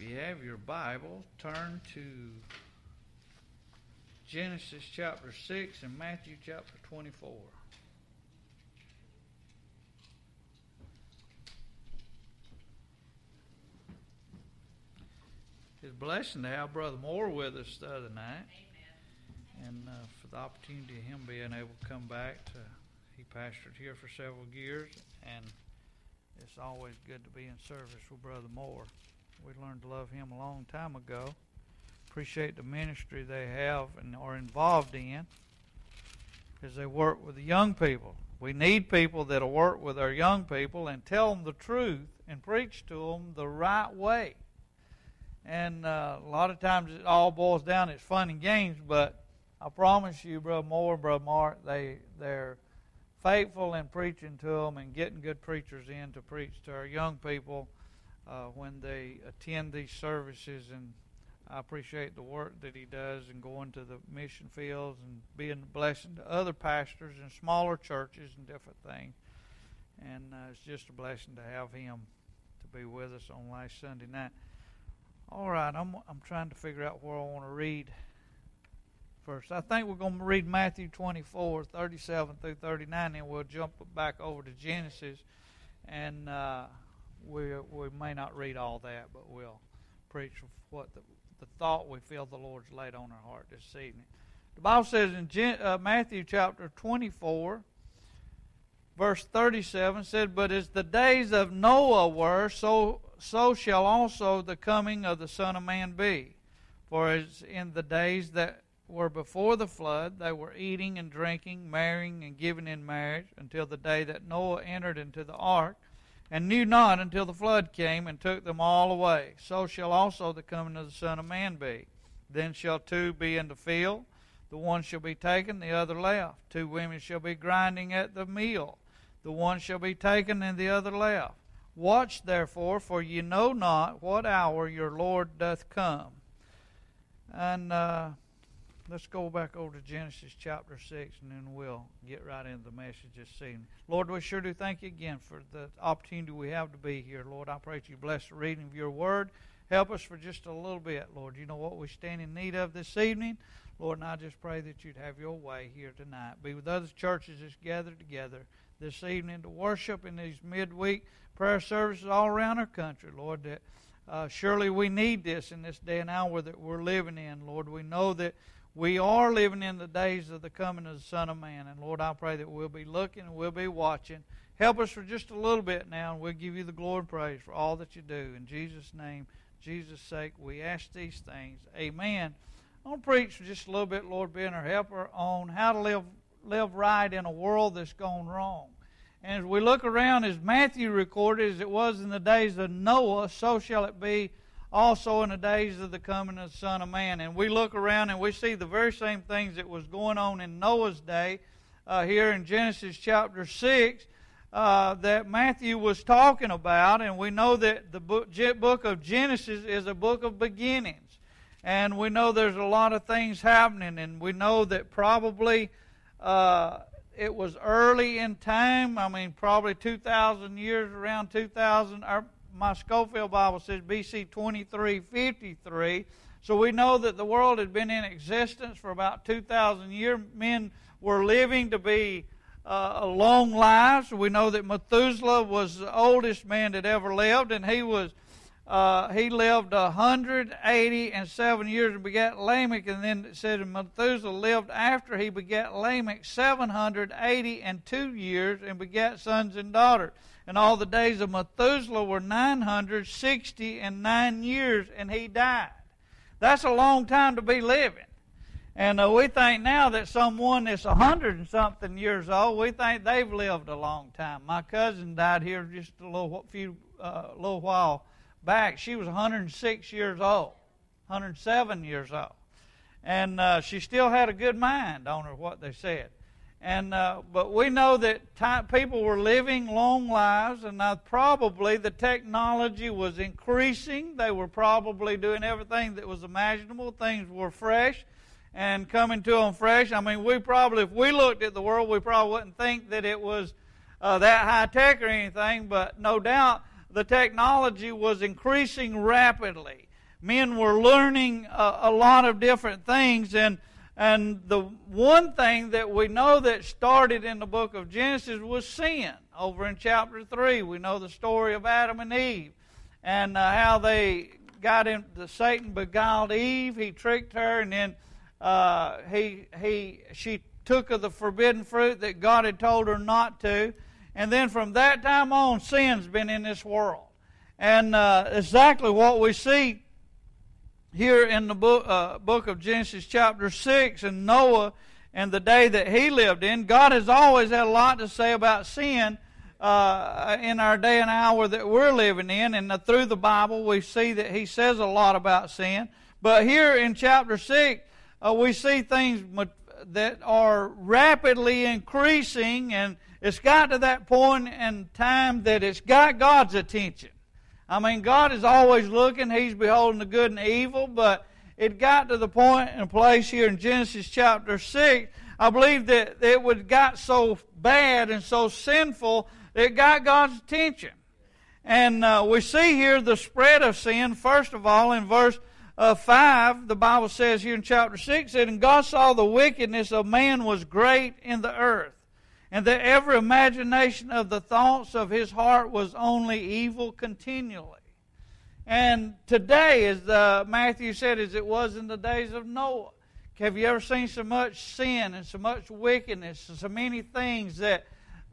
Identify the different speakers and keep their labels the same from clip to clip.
Speaker 1: If you have your Bible, turn to Genesis chapter 6 and Matthew chapter 24. It's a blessing to have Brother Moore with us the other night. Amen. And for the opportunity of him being able to come back. He pastored here for several years, and it's always good to be in service with Brother Moore. We learned to love him a long time ago. Appreciate the ministry they have and are involved in as they work with the young people. We need people that will work with our young people and tell them the truth and preach to them the right way. And a lot of times it all boils down, it's fun and games, but I promise you, Brother Moore and Brother Mark, they're faithful in preaching to them and getting good preachers in to preach to our young people when they attend these services. And I appreciate the work that he does and going to the mission fields and being a blessing to other pastors in smaller churches and different things. And it's just a blessing to have him to be with us on last Sunday night. All right, I'm trying to figure out where I want to read first. I think we're going to read Matthew 24, 37 through 39, and we'll jump back over to Genesis. And we may not read all that, but we'll preach what the thought we feel the Lord's laid on our heart this evening. The Bible says in Matthew chapter 24, verse 37, said, "But as the days of Noah were, so shall also the coming of the Son of Man be. For as in the days that were before the flood, they were eating and drinking, marrying and giving in marriage, until the day that Noah entered into the ark, and knew not until the flood came and took them all away. So shall also the coming of the Son of Man be. Then shall two be in the field, the one shall be taken, the other left. Two women shall be grinding at the mill, the one shall be taken and the other left. Watch therefore, for ye know not what hour your Lord doth come." And let's go back over to Genesis chapter 6, and then we'll get right into the message this evening. Lord, we sure do thank you again for the opportunity we have to be here. Lord, I pray that you bless the reading of your word. Help us for just a little bit, Lord. You know what we stand in need of this evening. Lord, and I just pray that you'd have your way here tonight. Be with other churches that's gathered together this evening to worship in these midweek prayer services all around our country, Lord, that surely we need this in this day and hour that we're living in. Lord, we know that we are living in the days of the coming of the Son of Man. And Lord, I pray that we'll be looking and we'll be watching. Help us for just a little bit now, and we'll give you the glory and praise for all that you do. In Jesus' name, Jesus' sake, we ask these things. Amen. I'm going to preach for just a little bit, Lord, being our helper, on how to live right in a world that's gone wrong. And as we look around, as Matthew recorded, as it was in the days of Noah, so shall it be also in the days of the coming of the Son of Man. And we look around and we see the very same things that was going on in Noah's day here in Genesis chapter 6 that Matthew was talking about. And we know that the book of Genesis is a book of beginnings. And we know there's a lot of things happening. And we know that probably it was early in time. I mean, probably 2,000 years, around 2,000. My Scofield Bible says BC 2353. So we know that the world had been in existence for about 2,000 years. Men were living to be long lives. We know that Methuselah was the oldest man that ever lived, and he lived 187 years and begat Lamech. And then it said Methuselah lived after he begat Lamech 782 years and begat sons and daughters. And all the days of Methuselah were 969 years, and he died. That's a long time to be living. And we think now that someone that's 100 and something years old, we think they've lived a long time. My cousin died here just a little while back. She was 106 years old, 107 years old. And she still had a good mind on her, what they said. And but we know that people were living long lives, and probably the technology was increasing. They were probably doing everything that was imaginable. Things were fresh and coming to them fresh. I mean, if we looked at the world, we probably wouldn't think that it was that high tech or anything, but no doubt the technology was increasing rapidly. men were learning a lot of different things. And the one thing that we know that started in the book of Genesis was sin. Over in chapter 3, we know the story of Adam and Eve and how they got into Satan beguiled Eve. He tricked her, and then she took of the forbidden fruit that God had told her not to. And then from that time on, sin's been in this world. And exactly what we see here in the book of Genesis chapter 6, and Noah and the day that he lived in, God has always had a lot to say about sin in our day and hour that we're living in. And through the Bible, we see that he says a lot about sin. But here in chapter 6, we see things that are rapidly increasing, and it's got to that point in time that it's got God's attention. I mean, God is always looking. He's beholding the good and the evil, but it got to the point and place here in Genesis chapter 6, I believe that it got so bad and so sinful that it got God's attention. And we see here the spread of sin. First of all, in verse 5, the Bible says here in chapter 6, that, "And God saw the wickedness of man was great in the earth, and that every imagination of the thoughts of his heart was only evil continually." And today, as Matthew said, as it was in the days of Noah, have you ever seen so much sin and so much wickedness and so many things that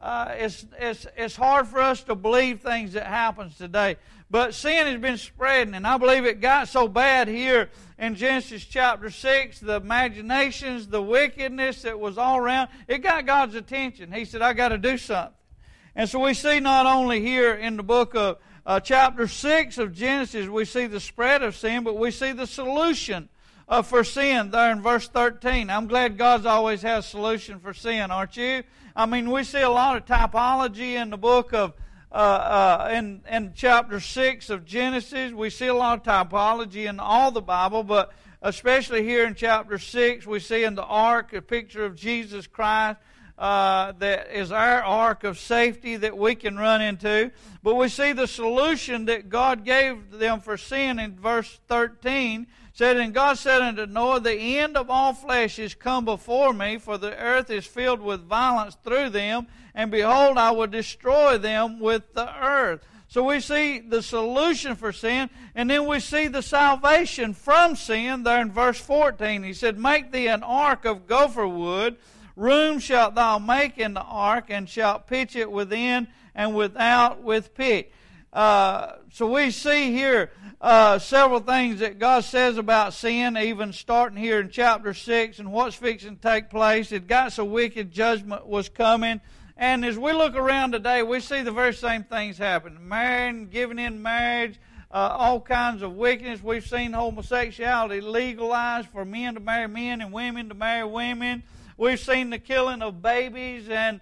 Speaker 1: it's hard for us to believe things that happens today. But sin has been spreading, and I believe it got so bad here in Genesis chapter 6, the imaginations, the wickedness that was all around, it got God's attention. He said, "I got to do something." And so we see not only here in the book of chapter 6 of Genesis, we see the spread of sin, but we see the solution for sin there in verse 13. I'm glad God's always has a solution for sin, aren't you? I mean, we see a lot of typology in the book of in chapter 6 of Genesis. We see a lot of typology in all the Bible, but especially here in chapter 6, we see in the ark a picture of Jesus Christ that is our ark of safety that we can run into. But we see the solution that God gave them for sin in verse 13. Said, "And God said unto Noah, The end of all flesh is come before me, for the earth is filled with violence through them, and behold, I will destroy them with the earth." So we see the solution for sin, and then we see the salvation from sin there in verse 14. He said, "Make thee an ark of gopher wood. Room shalt thou make in the ark, and shalt pitch it within and without with pitch." So we see here several things that God says about sin, even starting here in chapter 6 and what's fixing to take place. It got so wicked judgment was coming. And as we look around today, we see the very same things happen. Marrying, giving in marriage, all kinds of wickedness. We've seen homosexuality legalized for men to marry men and women to marry women. We've seen the killing of babies, and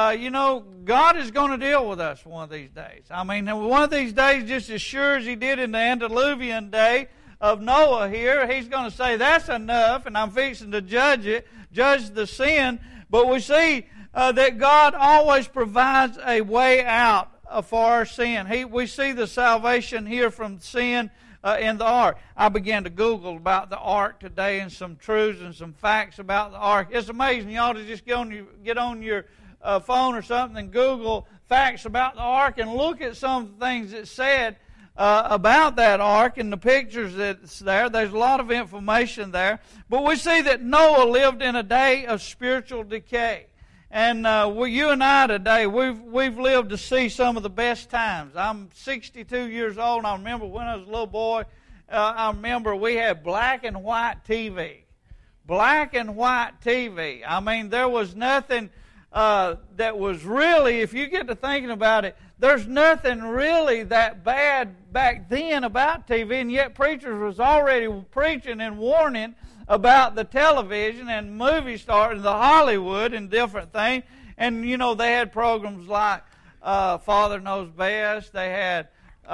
Speaker 1: God is going to deal with us one of these days. I mean, one of these days, just as sure as He did in the antediluvian day of Noah here, He's going to say, "That's enough, and I'm fixing to judge the sin." But we see that God always provides a way out for our sin. We see the salvation here from sin in the ark. I began to Google about the ark today and some truths and some facts about the ark. It's amazing. You ought to just get on your phone or something and Google facts about the ark and look at some of the things that said about that ark and the pictures that's there. There's a lot of information there. But we see that Noah lived in a day of spiritual decay. And you and I today, we've lived to see some of the best times. I'm 62 years old, and I remember when I was a little boy, I remember we had black and white TV. Black and white TV. I mean, there was nothing that was really, if you get to thinking about it, there's nothing really that bad back then about TV, and yet preachers was already preaching and warning about the television and movie stars and the Hollywood and different things. And, they had programs like Father Knows Best. They had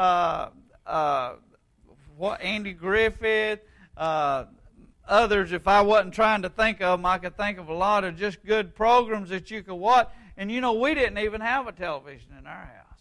Speaker 1: Andy Griffith, others. If I wasn't trying to think of them, I could think of a lot of just good programs that you could watch. And, we didn't even have a television in our house.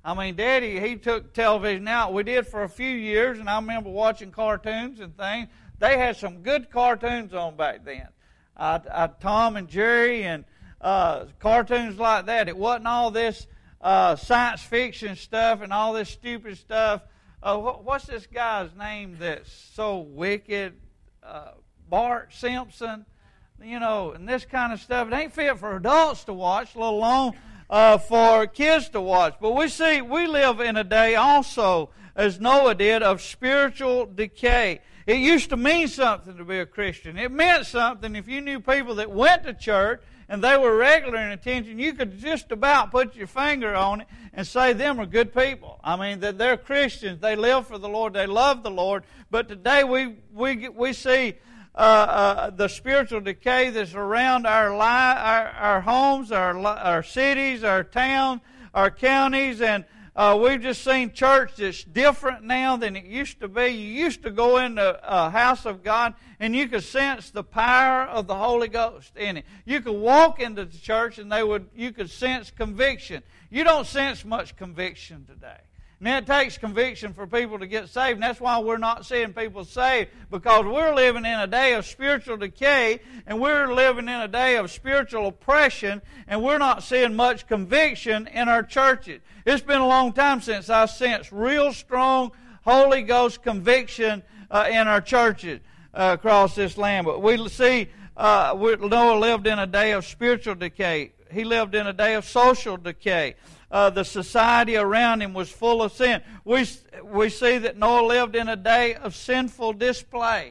Speaker 1: I mean, Daddy, he took television out. We did for a few years, and I remember watching cartoons and things. They had some good cartoons on back then. Tom and Jerry and cartoons like that. It wasn't all this science fiction stuff and all this stupid stuff. What's this guy's name that's so wicked? Bart Simpson, and this kind of stuff. It ain't fit for adults to watch, let alone for kids to watch. But we live in a day also, as Noah did, of spiritual decay. It used to mean something to be a Christian. It meant something if you knew people that went to church and they were regular in attention. You could just about put your finger on it and say them are good people. I mean, that they're Christians. They live for the Lord. They love the Lord. But today we see the spiritual decay that's around our homes, our cities, our towns, our counties, and we've just seen church that's different now than it used to be. You used to go into a house of God and you could sense the power of the Holy Ghost in it. You could walk into the church and you could sense conviction. You don't sense much conviction today. And it takes conviction for people to get saved. And that's why we're not seeing people saved, because we're living in a day of spiritual decay, and we're living in a day of spiritual oppression, and we're not seeing much conviction in our churches. It's been a long time since I sensed real strong Holy Ghost conviction in our churches across this land. But we see Noah lived in a day of spiritual decay. He lived in a day of social decay. The society around him was full of sin. We see that Noah lived in a day of sinful display.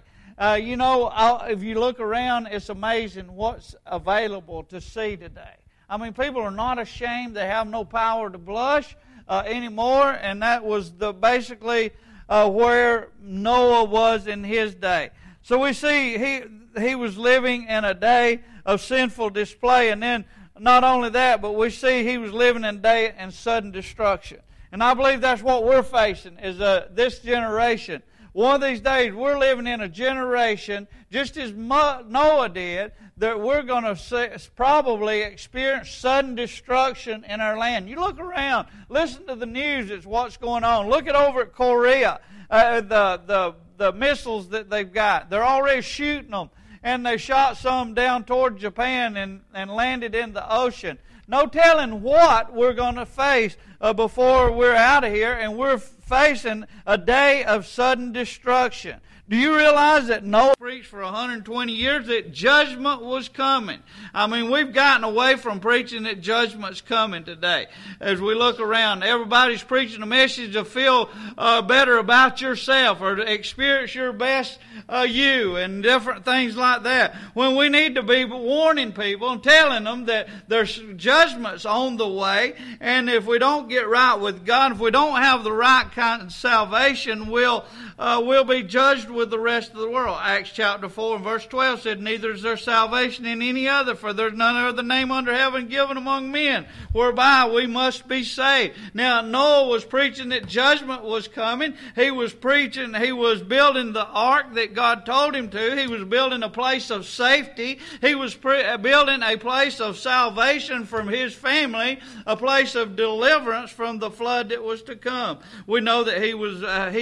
Speaker 1: If you look around, it's amazing what's available to see today. I mean, people are not ashamed. They have no power to blush anymore, and that was basically where Noah was in his day. So we see he was living in a day of sinful display, and then not only that, but we see he was living in a day in sudden destruction. And I believe that's what we're facing, is this generation. One of these days, we're living in a generation, just as Noah did, that we're going to probably experience sudden destruction in our land. You look around, listen to the news, it's what's going on. Look over at Korea, the missiles that they've got. They're already shooting them. And they shot some down toward Japan and landed in the ocean. No telling what we're going to face before we're out of here, and we're facing a day of sudden destruction. Do you realize that Noah preached for 120 years that judgment was coming? I mean, we've gotten away from preaching that judgment's coming today. As we look around, everybody's preaching a message to feel better about yourself or to experience your best you and different things like that. When we need to be warning people and telling them that there's judgments on the way, and if we don't get right with God, if we don't have the right kind of salvation, we'll be judged with the rest of the world. Acts chapter 4 and verse 12 said, "Neither is there salvation in any other, for there's none other name under heaven given among men, whereby we must be saved." Now, Noah was preaching that judgment was coming. He was preaching, he was building the ark that God told him to. He was building a place of safety. He was building a place of salvation from his family, a place of deliverance from the flood that was to come. We know that he was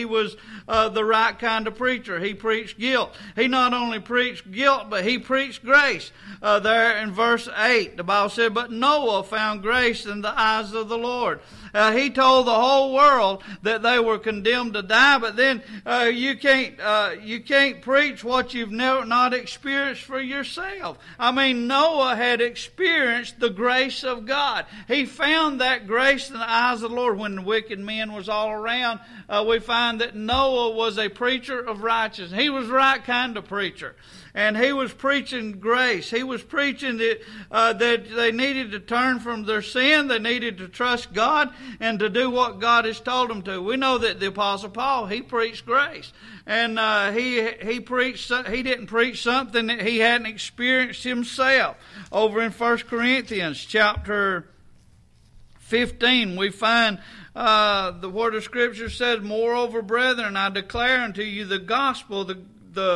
Speaker 1: the right kind of preacher. He preached guilt. He not only preached guilt, but he preached grace. There in verse 8, the Bible said, "But Noah found grace in the eyes of the Lord." He told the whole world that they were condemned to die, but then you can't preach what you've not experienced for yourself. I mean, Noah had experienced the grace of God. He found that grace in the eyes of the Lord when the wicked men was all around. We find that Noah was a preacher of righteousness. He was the right kind of preacher. And he was preaching grace. He was preaching that they needed to turn from their sin. They needed to trust God and to do what God has told them to. We know that the Apostle Paul, he preached grace. And he preached. He didn't preach something that he hadn't experienced himself. Over in 1 Corinthians chapter 15, we find the word of Scripture says, "Moreover, brethren, I declare unto you the gospel, the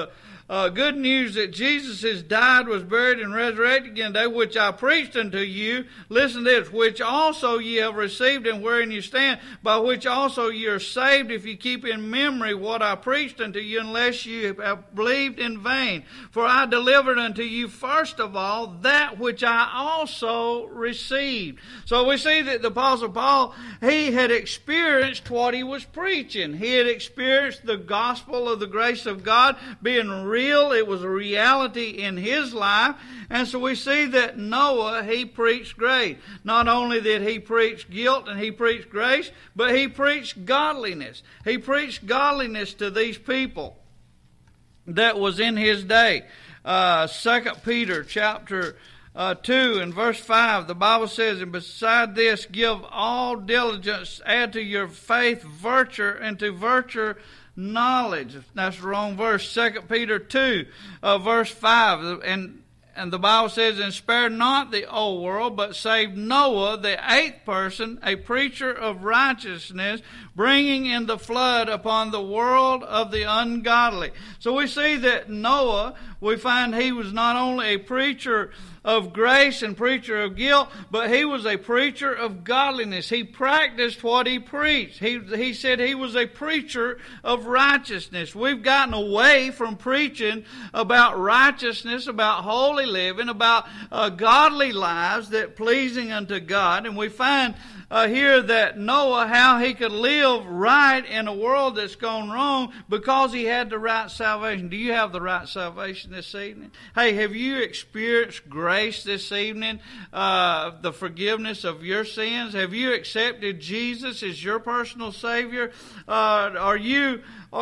Speaker 1: good news that Jesus has died, was buried, and resurrected again today, which I preached unto you. Listen to this, which also ye have received, and wherein you stand, by which also ye are saved, if you keep in memory what I preached unto you, unless you have believed in vain. For I delivered unto you first of all that which I also received. So we see that the Apostle Paul, he had experienced what he was preaching. He had experienced the gospel of the grace of God being real. It was a reality in his life. And so we see that Noah, he preached grace. Not only did he preach guilt and he preached grace, but he preached godliness. He preached godliness to these people that was in his day. 2 Peter chapter 2 and verse 5, the Bible says, and beside this, give all diligence, add to your faith virtue, and to virtue knowledge. That's the wrong verse. 2 Peter 2, verse 5. And the Bible says, and spare not the old world, but saved Noah, the eighth person, a preacher of righteousness, bringing in the flood upon the world of the ungodly. So we see that Noah, we find he was not only a preacher of grace and preacher of guilt, but he was a preacher of godliness. He practiced what he preached. He said he was a preacher of righteousness. We've gotten away from preaching about righteousness, about holy living, about godly lives that pleasing unto God. And we find here that Noah, how he could live right in a world that's gone wrong because he had the right salvation. Do you have the right salvation this evening? Hey, have you experienced grace this evening? The forgiveness of your sins? Have you accepted Jesus as your personal Savior? Are you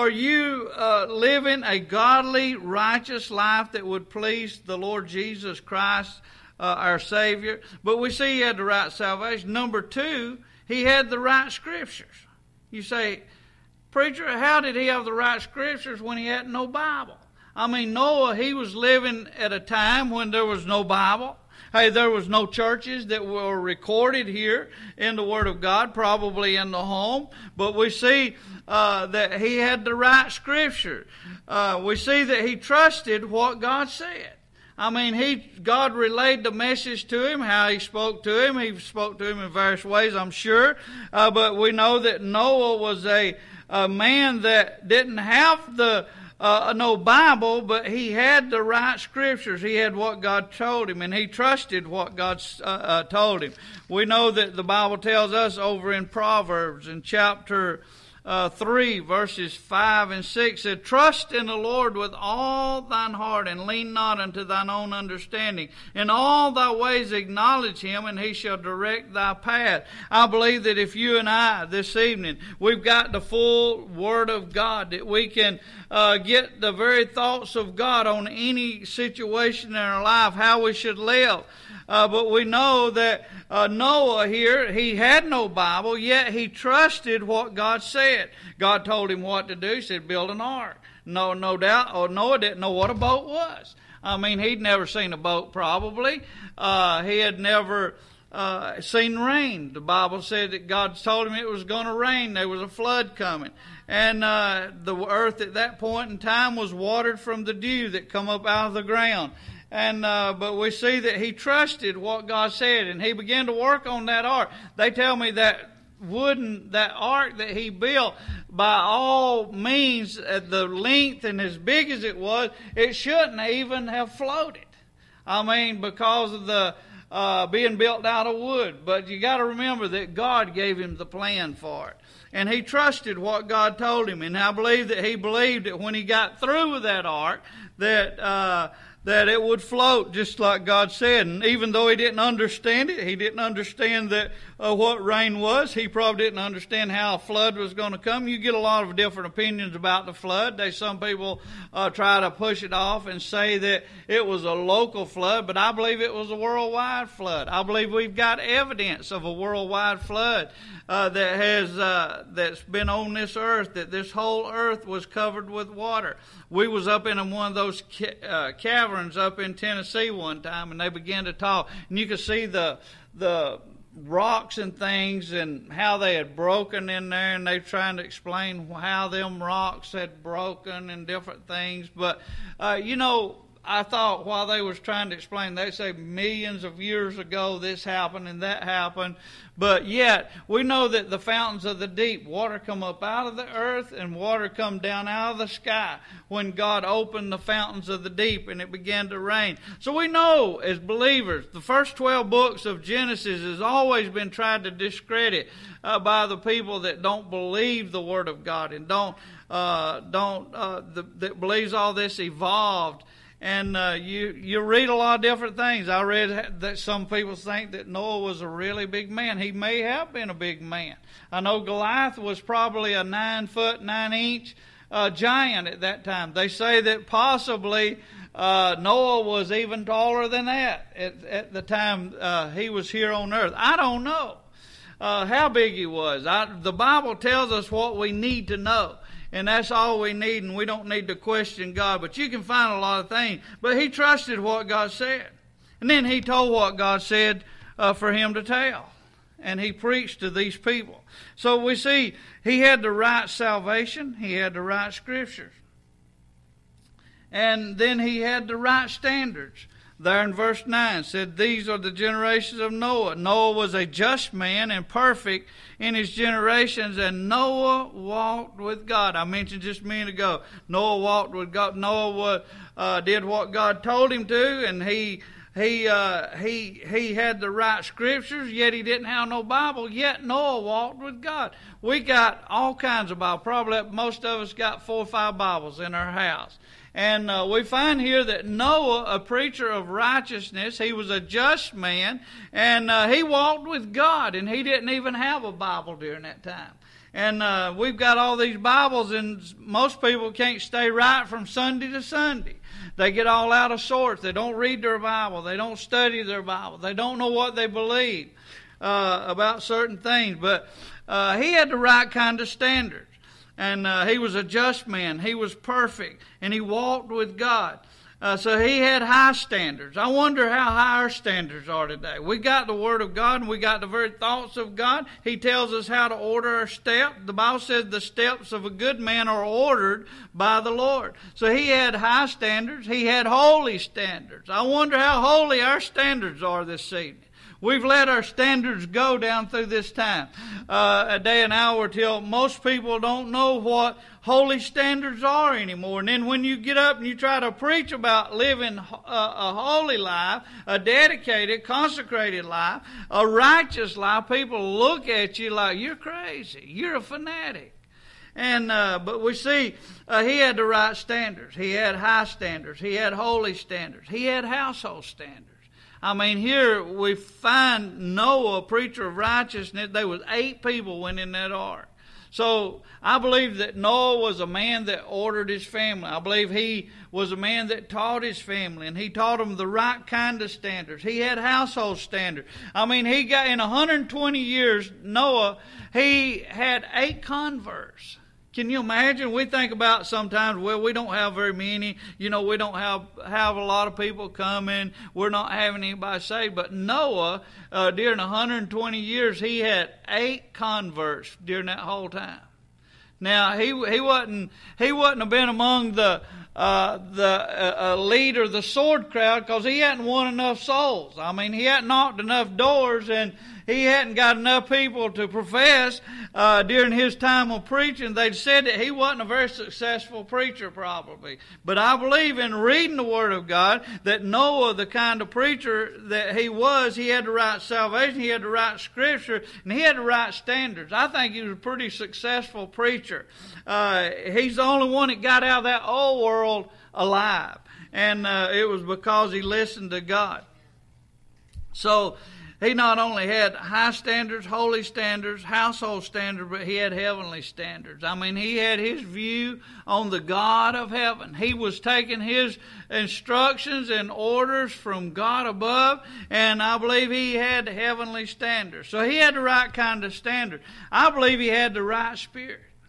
Speaker 1: living a godly, righteous life that would please the Lord Jesus Christ, our Savior? But we see he had the right salvation. Number two, he had the right scriptures. You say, preacher, how did he have the right scriptures when he had no Bible? I mean, Noah, he was living at a time when there was no Bible. Hey, there was no churches that were recorded here in the Word of God, probably in the home. But we see that he had the right scripture. We see that he trusted what God said. I mean, God relayed the message to him, how he spoke to him. He spoke to him in various ways, I'm sure. But we know that Noah was a man that didn't have no Bible, but he had the right scriptures. He had what God told him, and he trusted what God told him. We know that the Bible tells us over in Proverbs in chapter 3, verses 5 and 6, said, trust in the Lord with all thine heart, and lean not unto thine own understanding. In all thy ways acknowledge him, and he shall direct thy path. I believe that if you and I this evening, we've got the full Word of God, that we can get the very thoughts of God on any situation in our life, how we should live. But we know that Noah here, he had no Bible, yet he trusted what God said. God told him what to do. He said, build an ark. No doubt, or Noah didn't know what a boat was. I mean, he'd never seen a boat probably. He had never seen rain. The Bible said that God told him it was going to rain. There was a flood coming. And the earth at that point in time was watered from the dew that come up out of the ground. And but we see that he trusted what God said, and he began to work on that ark. They tell me that that ark that he built, by all means, at the length and as big as it was, it shouldn't even have floated. I mean, because of the being built out of wood. But you got to remember that God gave him the plan for it. And he trusted what God told him. And I believe that he believed that when he got through with that ark, that it would float just like God said. And even though he didn't understand it, he didn't understand that what rain was. He probably didn't understand how a flood was going to come. You get a lot of different opinions about the flood. Some people try to push it off and say that it was a local flood, but I believe it was a worldwide flood. I believe we've got evidence of a worldwide flood that's been on this earth, that this whole earth was covered with water. We was up in one of those caverns up in Tennessee one time, and they began to talk, and you could see the rocks and things and how they had broken in there, and they were trying to explain how them rocks had broken and different things. But, I thought while they was trying to explain, they say millions of years ago this happened and that happened. But yet, we know that the fountains of the deep, water come up out of the earth and water come down out of the sky when God opened the fountains of the deep and it began to rain. So we know as believers, the first 12 books of Genesis has always been tried to discredit by the people that don't believe the Word of God and that believes all this evolved. And you read a lot of different things. I read that some people think that Noah was a really big man. He may have been a big man. I know Goliath was probably a 9 foot 9 inch giant at that time. They say that possibly Noah was even taller than that at the time he was here on earth. I don't know how big he was. The Bible tells us what we need to know. And that's all we need, and we don't need to question God. But you can find a lot of things. But he trusted what God said. And then he told what God said for him to tell. And he preached to these people. So we see he had the right salvation. He had the right scriptures. And then he had the right standards. There in verse 9 said, these are the generations of Noah. Noah was a just man and perfect in his generations, and Noah walked with God. I mentioned just a minute ago, Noah walked with God. Noah did what God told him to, and he had the right scriptures, yet he didn't have no Bible, yet Noah walked with God. We got all kinds of Bibles. Probably most of us got 4 or 5 Bibles in our house. And we find here that Noah, a preacher of righteousness, he was a just man, and he walked with God, and he didn't even have a Bible during that time. And we've got all these Bibles, and most people can't stay right from Sunday to Sunday. They get all out of sorts. They don't read their Bible. They don't study their Bible. They don't know what they believe about certain things. But he had the right kind of standards. And he was a just man. He was perfect. And he walked with God. So he had high standards. I wonder how high our standards are today. We got the Word of God and we got the very thoughts of God. He tells us how to order our steps. The Bible says the steps of a good man are ordered by the Lord. So he had high standards. He had holy standards. I wonder how holy our standards are this evening. We've let our standards go down through this time, a day and hour, till most people don't know what holy standards are anymore. And then when you get up and you try to preach about living a holy life, a dedicated, consecrated life, a righteous life, people look at you like you're crazy. You're a fanatic. And but we see he had the right standards. He had high standards. He had holy standards. He had household standards. I mean, here we find Noah, a preacher of righteousness. There was 8 people went in that ark. So I believe that Noah was a man that ordered his family. I believe he was a man that taught his family, and he taught them the right kind of standards. He had household standards. I mean, he got in 120 years, Noah, he had 8 converts. Can you imagine? We think about sometimes, well, we don't have very many. You know, we don't have a lot of people coming. We're not having anybody saved. But Noah, during 120 years, he had 8 converts during that whole time. Now, he wouldn't have been among the elite or the sword crowd, because he hadn't won enough souls. I mean, he hadn't knocked enough doors, and he hadn't got enough people to profess during his time of preaching. They'd said that he wasn't a very successful preacher, probably. But I believe in reading the Word of God that Noah, the kind of preacher that he was, he had the right salvation, he had the right scripture, and he had the right standards. I think he was a pretty successful preacher. He's the only one that got out of that old world alive. And it was because he listened to God. So he not only had high standards, holy standards, household standards, but he had heavenly standards. I mean, he had his view on the God of heaven. He was taking his instructions and orders from God above, and I believe he had heavenly standards. So he had the right kind of standard. I believe he had the right spirit.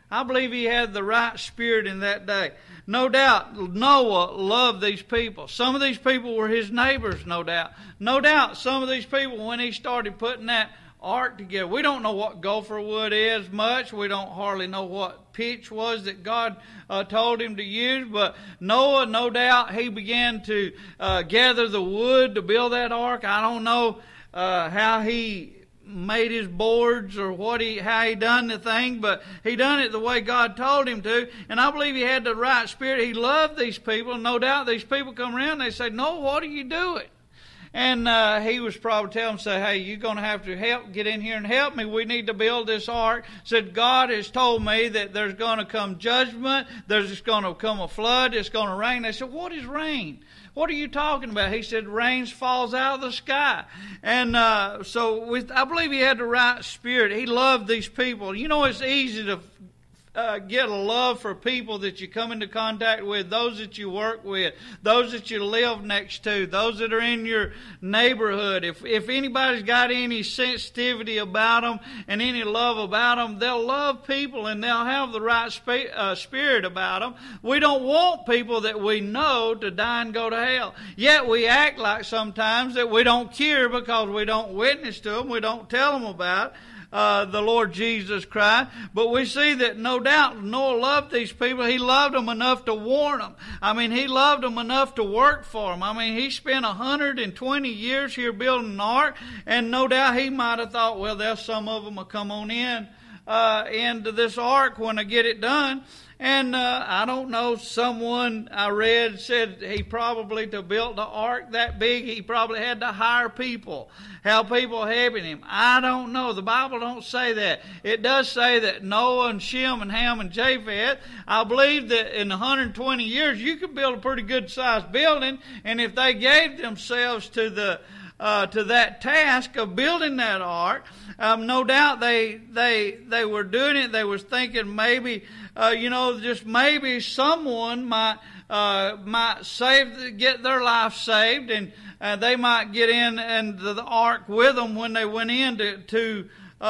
Speaker 1: I believe he had the right spirit in that day. No doubt Noah loved these people. Some of these people were his neighbors, no doubt. No doubt some of these people, when he started putting that ark together, we don't know what gopher wood is much. We don't hardly know what pitch was that God told him to use. But Noah, no doubt, he began to gather the wood to build that ark. I don't know how he made his boards or how he done the thing, but he done it the way God told him to. And I believe he had the right spirit. He loved these people. No doubt these people come around and they say, "No, what are you doing?" And he was probably telling them, say, "Hey, you're going to have to get in here and help me. We need to build this ark." Said, "God has told me that there's going to come judgment. There's going to come a flood. It's going to rain." They said, "What is rain? What are you talking about?" He said, "Rain falls out of the sky." And I believe he had the right spirit. He loved these people. You know, it's easy to get a love for people that you come into contact with, those that you work with, those that you live next to, those that are in your neighborhood. If anybody's got any sensitivity about them and any love about them, they'll love people and they'll have the right spirit about them. We don't want people that we know to die and go to hell. Yet we act like sometimes that we don't care because we don't witness to them, we don't tell them about the Lord Jesus Christ. But we see that no doubt Noah loved these people. He loved them enough to warn them. I mean, he loved them enough to work for them. I mean, he spent 120 years here building an ark, and no doubt he might have thought, well, there's some of them will come on into this ark when I get it done. And I don't know, someone I read said he probably, to build the ark that big, he probably had to hire people, have people helping him. I don't know. The Bible don't say that. It does say that Noah and Shem and Ham and Japheth, I believe that in 120 years you could build a pretty good sized building, and if they gave themselves to that task of building that ark, no doubt they were doing it. They was thinking maybe, just maybe someone might get their life saved, and they might get into the ark with them when they went in to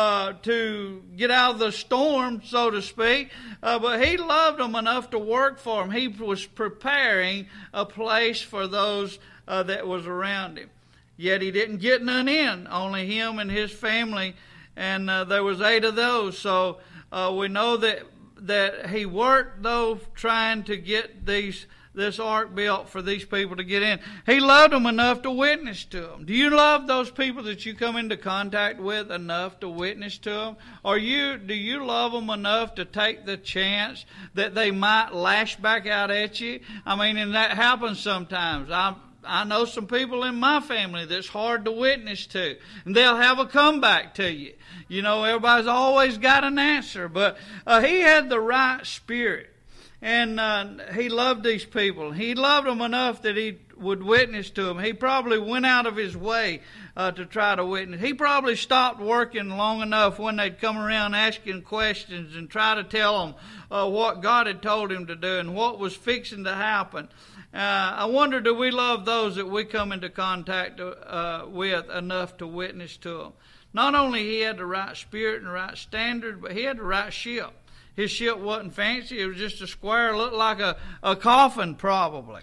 Speaker 1: get out of the storm, so to speak. But he loved them enough to work for them. He was preparing a place for those that was around him. Yet he didn't get none in, only him and his family, and there was 8 of those. So we know that he worked, though, trying to get this ark built for these people to get in. He loved them enough to witness to them. Do you love those people that you come into contact with enough to witness to them? Or do you love them enough to take the chance that they might lash back out at you? I mean, and that happens sometimes. I know some people in my family that's hard to witness to, and they'll have a comeback to you. You know, everybody's always got an answer, but he had the right spirit, and he loved these people. He loved them enough that he would witness to them. He probably went out of his way to try to witness. He probably stopped working long enough when they'd come around asking questions and try to tell them what God had told him to do and what was fixing to happen. I wonder, do we love those that we come into contact with enough to witness to them? Not only he had the right spirit and the right standard, but he had the right ship. His ship wasn't fancy. It was just a square, looked like a coffin probably.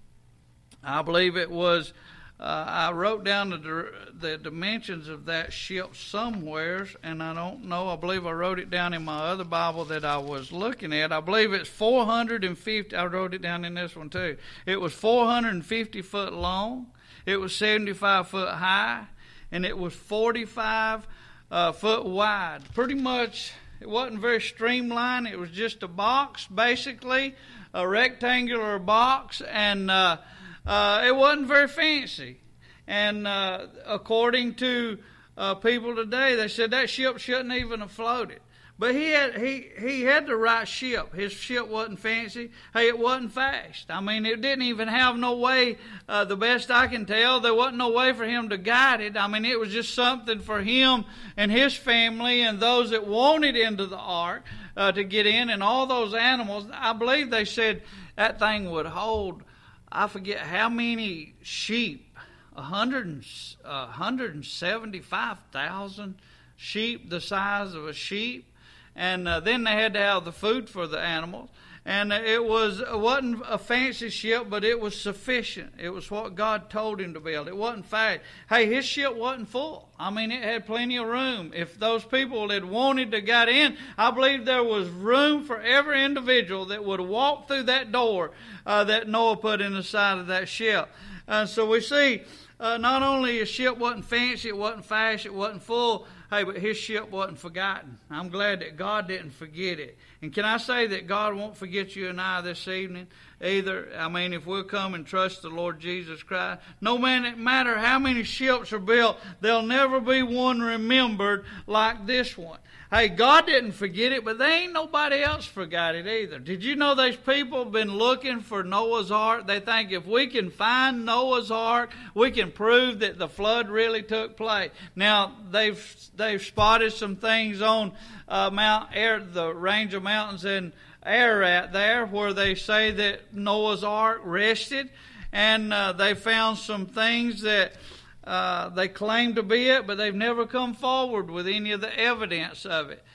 Speaker 1: I believe it was, I wrote down the dimensions of that ship somewheres, and I don't know. I believe I wrote it down in my other Bible that I was looking at. I believe it's 450. I wrote it down in this one too. It was 450 foot long. It was 75 foot high, and it was 45 foot wide. Pretty much, it wasn't very streamlined. It was just a box, basically, a rectangular box, and it wasn't very fancy. And according to people today, they said that ship shouldn't even have floated. But he had the right ship. His ship wasn't fancy. Hey, it wasn't fast. I mean, it didn't even have no way, the best I can tell, there wasn't no way for him to guide it. I mean, it was just something for him and his family and those that wanted into the ark to get in, and all those animals. I believe they said that thing would hold, I forget how many sheep, 175,000 sheep, the size of a sheep. And then they had to have the food for the animals. And it wasn't a fancy ship, but it was sufficient. It was what God told him to build. It wasn't fast. Hey, his ship wasn't full. I mean, it had plenty of room. If those people that wanted to get in, I believe there was room for every individual that would walk through that door that Noah put in the side of that ship. So we see not only his ship wasn't fancy, it wasn't fast, it wasn't full, hey, but his ship wasn't forgotten. I'm glad that God didn't forget it. And can I say that God won't forget you and I this evening either? I mean, if we'll come and trust the Lord Jesus Christ, no matter how many ships are built, there'll never be one remembered like this one. Hey, God didn't forget it, but there ain't nobody else forgot it either. Did you know these people have been looking for Noah's Ark? They think if we can find Noah's Ark, we can prove that the flood really took place. Now, they've spotted some things on Mount Ararat, the range of mountains in Ararat there, where they say that Noah's Ark rested, and they found some things that they claim to be it, but they've never come forward with any of the evidence of it.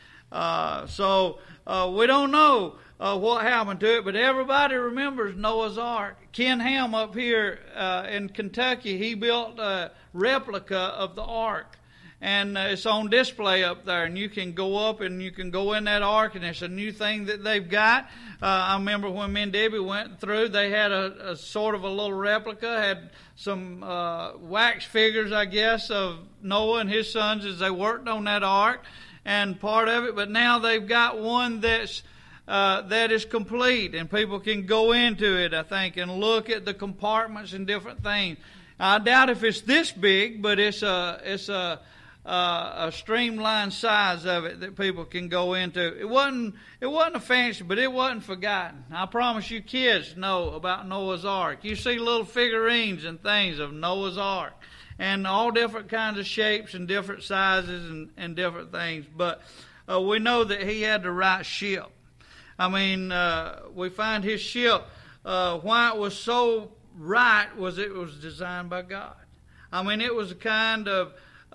Speaker 1: So we don't know what happened to it, but everybody remembers Noah's Ark. Ken Ham up here in Kentucky, he built a replica of the Ark. And it's on display up there, and you can go up and you can go in that ark, and it's a new thing that they've got. I remember when me and Debbie went through, they had a sort of a little replica, had some wax figures, I guess, of Noah and his sons as they worked on that ark, and part of it. But now they've got one that is complete, and people can go into it, I think, and look at the compartments and different things. I doubt if it's this big, but it's a streamlined size of it that people can go into. It wasn't a fancy, but it wasn't forgotten. I promise you, kids know about Noah's Ark. You see little figurines and things of Noah's Ark, and all different kinds of shapes and different sizes and different things. But we know that he had the right ship. I mean, we find his ship. Why it was so right was it was designed by God. I mean, it was a kind of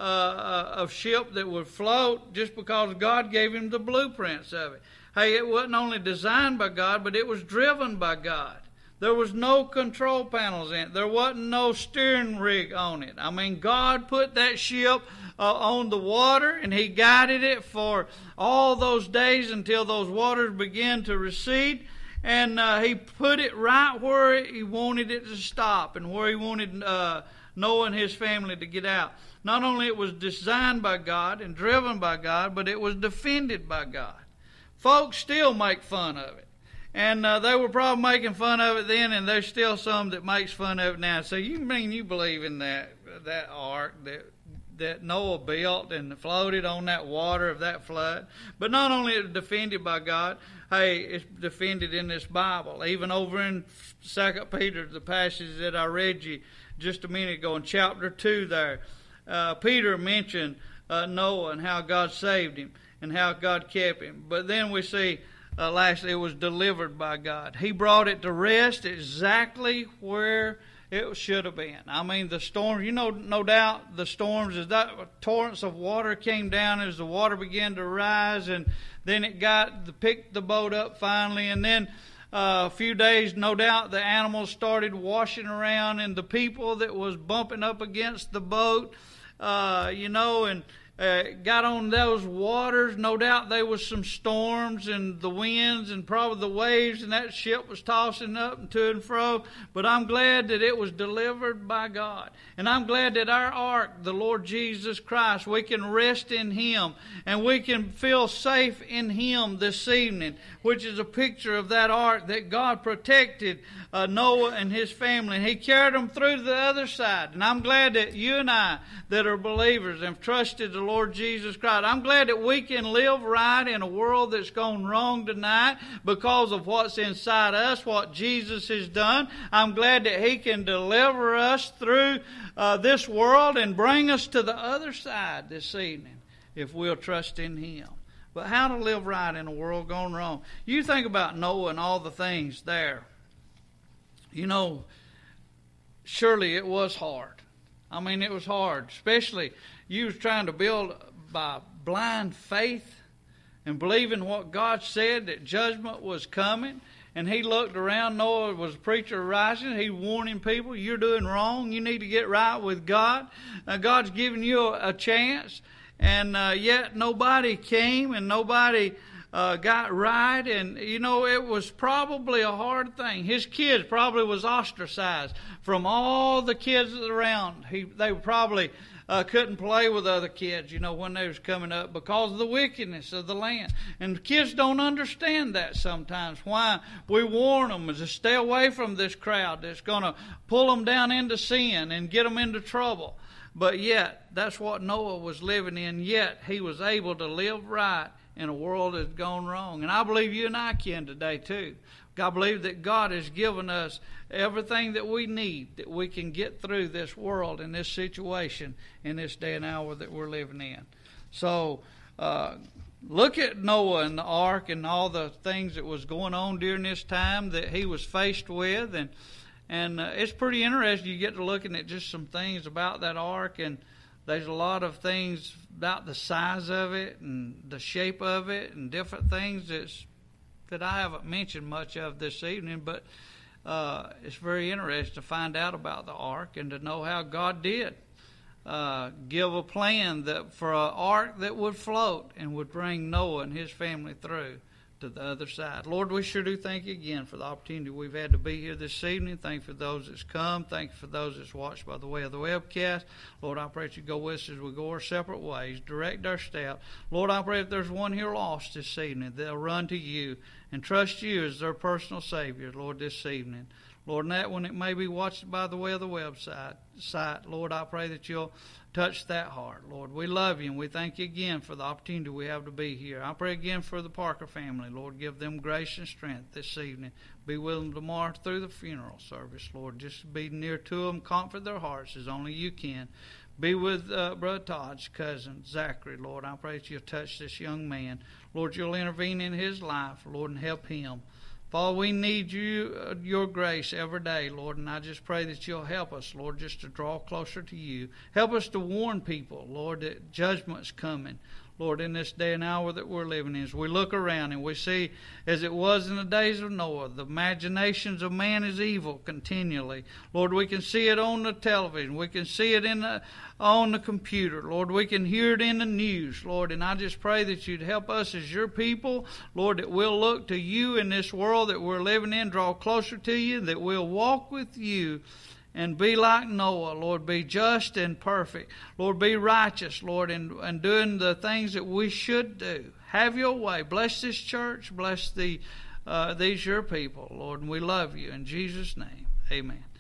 Speaker 1: ship that would float just because God gave him the blueprints of it. Hey, it wasn't only designed by God, but it was driven by God. There was no control panels in it. There wasn't no steering rig on it. I mean, God put that ship on the water, and he guided it for all those days until those waters began to recede. And he put it right where he wanted it to stop and where he wanted Noah and his family to get out. Not only it was designed by God and driven by God, but it was defended by God. Folks still make fun of it. And they were probably making fun of it then, and there's still some that makes fun of it now. So you mean you believe in that ark that Noah built and floated on that water of that flood? But not only is it defended by God, hey, it's defended in this Bible. Even over in 2 Peter, the passage that I read you just a minute ago in chapter 2 there, Peter mentioned Noah and how God saved him and how God kept him. But then we see, lastly, it was delivered by God. He brought it to rest exactly where it should have been. I mean, the storms, no doubt the storms, as that torrents of water came down, as the water began to rise, and then it picked the boat up finally, and then a few days, no doubt, the animals started washing around, and the people that was bumping up against the boat, and got on those waters. No doubt there was some storms and the winds and probably the waves, and that ship was tossing up and to and fro. But I'm glad that it was delivered by God. And I'm glad that our ark, the Lord Jesus Christ, we can rest in him and we can feel safe in him this evening, which is a picture of that ark that God protected Noah and his family. And he carried them through to the other side. And I'm glad that you and I that are believers have trusted the Lord Jesus Christ. I'm glad that we can live right in a world that's gone wrong tonight because of what's inside us, what Jesus has done. I'm glad that he can deliver us through this world and bring us to the other side this evening if we'll trust in him. But how to live right in a world gone wrong? You think about Noah and all the things there. Surely it was hard. I mean, it was hard. Especially you was trying to build by blind faith. and believing what God said, that judgment was coming. And he looked around. Noah was a preacher of righteousness. He warning people, you're doing wrong. You need to get right with God. God's giving you a chance. And yet nobody came and nobody got right. And, you know, it was probably a hard thing. His kids probably was ostracized from all the kids around. They probably couldn't play with other kids, you know, when they was coming up because of the wickedness of the land. And kids don't understand that sometimes, why we warn them is to stay away from this crowd that's going to pull them down into sin and get them into trouble. But yet, that's what Noah was living in, yet he was able to live right in a world that's gone wrong. And I believe you and I can today too. I believe that God has given us everything that we need, that we can get through this world and this situation in this day and hour that we're living in. So look at Noah and the ark and all the things that was going on during this time that he was faced with. And it's pretty interesting. You get to looking at just some things about that ark, and there's a lot of things about the size of it and the shape of it and different things that I haven't mentioned much of this evening, but it's very interesting to find out about the ark and to know how God did give a plan for an ark that would float and would bring Noah and his family through to the other side. Lord, we sure do thank you again for the opportunity we've had to be here this evening. Thank you for those that's come. Thank you for those that's watched by the way of the webcast. Lord, I pray that you go with us as we go our separate ways. Direct our steps. Lord, I pray if there's one here lost this evening, they'll run to you and trust you as their personal Savior, Lord, this evening. Lord, and that one it may be watched by the way of the website, Lord, I pray that you'll touch that heart. Lord, we love you and we thank you again for the opportunity we have to be here. I pray again for the Parker family. Lord, give them grace and strength this evening. Be with them tomorrow through the funeral service. Lord, just be near to them, comfort their hearts as only you can. Be with Brother Todd's cousin, Zachary. Lord, I pray that you'll touch this young man. Lord, you'll intervene in his life, Lord, and help him. Father, we need you, your grace every day, Lord, and I just pray that you'll help us, Lord, just to draw closer to you. Help us to warn people, Lord, that judgment's coming. Lord, in this day and hour that we're living in, as we look around and we see, as it was in the days of Noah, the imaginations of man is evil continually. Lord, we can see it on the television. We can see it on the computer. Lord, we can hear it in the news, Lord, and I just pray that you'd help us as your people, Lord, that we'll look to you in this world that we're living in, draw closer to you, that we'll walk with you and be like Noah, Lord, be just and perfect. Lord, be righteous, Lord, and doing the things that we should do. Have your way. Bless this church. Bless these your people, Lord, and we love you. In Jesus' name, amen.